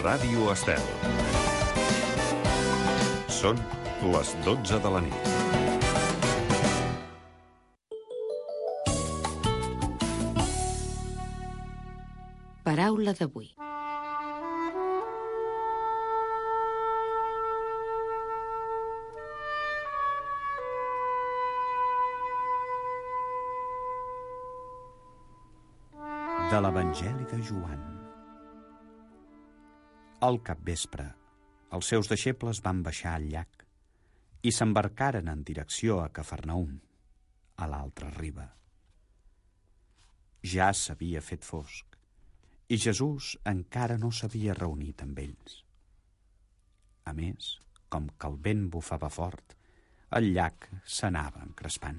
Ràdio Estel. Són les 12 de la nit. Paraula d'avui. De l'Evangeli de Joan. Al capvespre, els seus deixebles van baixar al llac i s'embarcaren en direcció a Cafarnaum, a l'altra riba. Ja s'havia fet fosc i Jesús encara no s'havia reunit amb ells. A més, com que el vent bufava fort, el llac s'anava encrespant.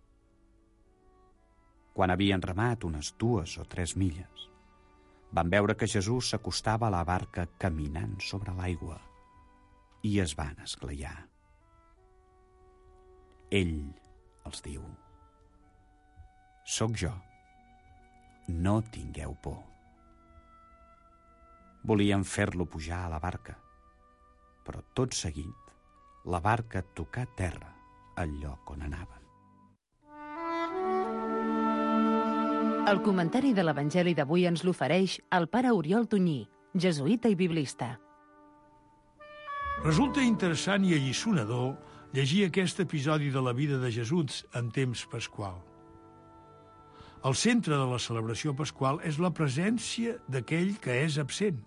Quan havien remat unes 2 o 3 milles, van veure que Jesús s'acostava a la barca caminant sobre l'aigua i es van esglaiar. Ell els diu: «Soc jo, no tingueu por». Volien fer-lo pujar a la barca, però tot seguit la barca tocà terra al lloc on anaven. El comentari de l'Evangeli d'avui ens l'ofereix el pare Oriol Tunyí, jesuïta i biblista. Resulta interessant i alliçonador llegir aquest episodi de la vida de Jesús en temps pasqual. El centre de la celebració pasqual és la presència d'aquell que és absent.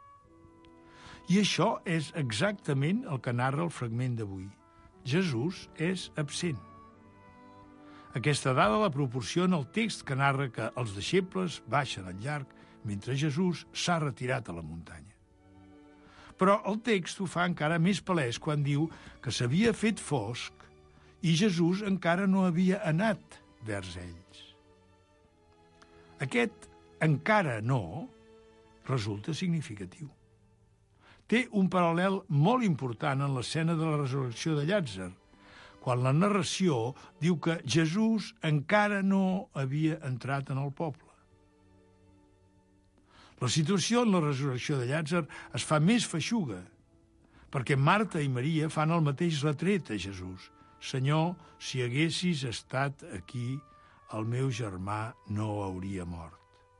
I això és exactament el que narra el fragment d'avui. Jesús és absent. Aquesta dada la proporciona el text que narra que els deixebles baixen al llac mentre Jesús s'ha retirat a la muntanya. Però el text ho fa encara més palès quan diu que s'havia fet fosc i Jesús encara no havia anat vers ells. Aquest encara no resulta significatiu. Té un paral·lel molt important en l'escena de la resurrecció de Llàtzer, quan la narració diu que Jesús encara no havia entrat en el poble. La situació en la resurrecció de Llàtzer es fa més feixuga, perquè Marta i Maria fan el mateix retret a Jesús. «Senyor, si haguessis estat aquí, el meu germà no hauria mort».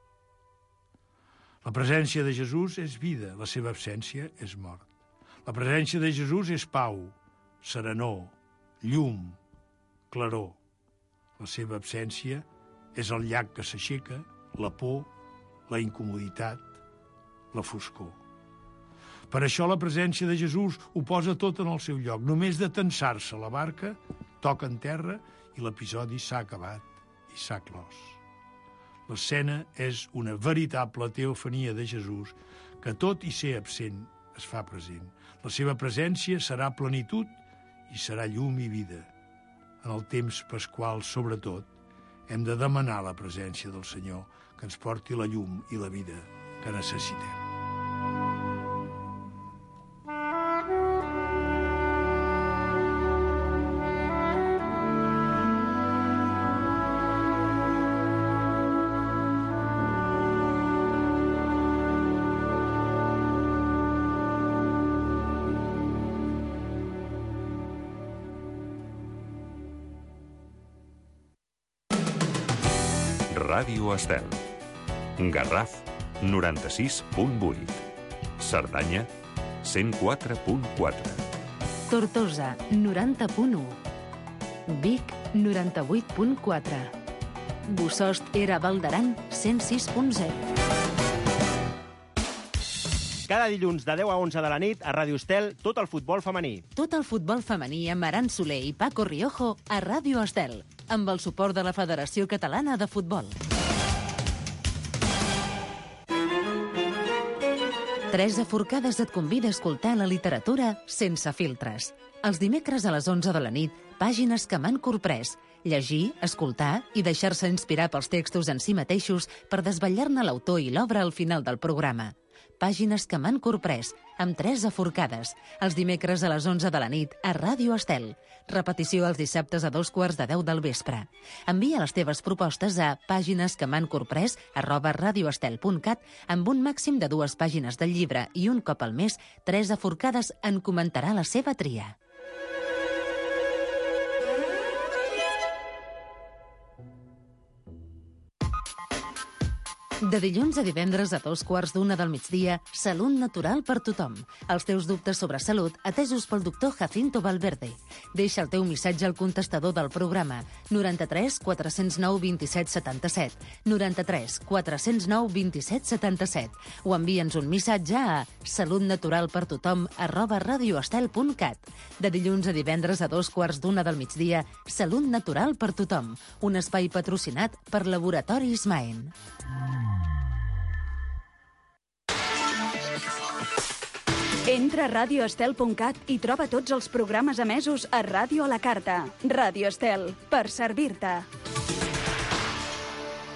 La presència de Jesús és vida, la seva absència és mort. La presència de Jesús és pau, serenor, llum, claror. La seva absència és el llac que s'aixeca, la por, la incomoditat, la foscor. Per això la presència de Jesús ho posa tot en el seu lloc. Només de tensar-se la barca, toca en terra i l'episodi s'ha acabat i s'ha clos. L'escena és una veritable teofania de Jesús que, tot i ser absent, es fa present. La seva presència serà plenitud i serà llum i vida. En el temps pasqual, sobretot, hem de demanar la presència del Senyor que ens porti la llum i la vida que necessitem. Ràdio Estel. Garraf, 96.8. Cerdanya, 104.4. Tortosa, 90.1. Vic, 98.4. Bossòst era Valdaran, 106.0. Cada dilluns de 10 a 11 de la nit a Ràdio Estel, tot el futbol femení. Tot el futbol femení amb Aran Soler i Paco Riojo a Ràdio Estel, amb el suport de la Federació Catalana de Futbol. 3 Aforcades et convida a escoltar la literatura sense filtres. Els dimecres a les 11 de la nit, pàgines que m'han corprès. Llegir, escoltar i deixar-se inspirar pels textos en si mateixos per desvetllar-ne l'autor i l'obra al final del programa. Pàgines que m'han corprès, amb Teresa Forcades, els dimecres a les 11 de la nit a Ràdio Estel. Repetició els dissabtes a 2:15 del vespre. Envia les teves propostes a paginesquemancorprès@radioestel.cat amb un màxim de 2 pàgines del llibre i un cop al mes, Teresa Forcades en comentarà la seva tria. De dilluns a divendres a 2:15 del migdia, Salut Natural per tothom. Els teus dubtes sobre salut atesos pel doctor Jacinto Valverde. Deixa el teu missatge al contestador del programa 93 409 27 77, 93 409 27 77 o envia'ns un missatge a salutnaturalpertothom@radioestel.cat. De dilluns a divendres a 2:15 del migdia, Salut Natural per tothom, un espai patrocinat per Laboratoris Maen. Entra a radioestel.cat i troba tots els programes emesos a Ràdio a la Carta. Ràdio Estel, per servir-te.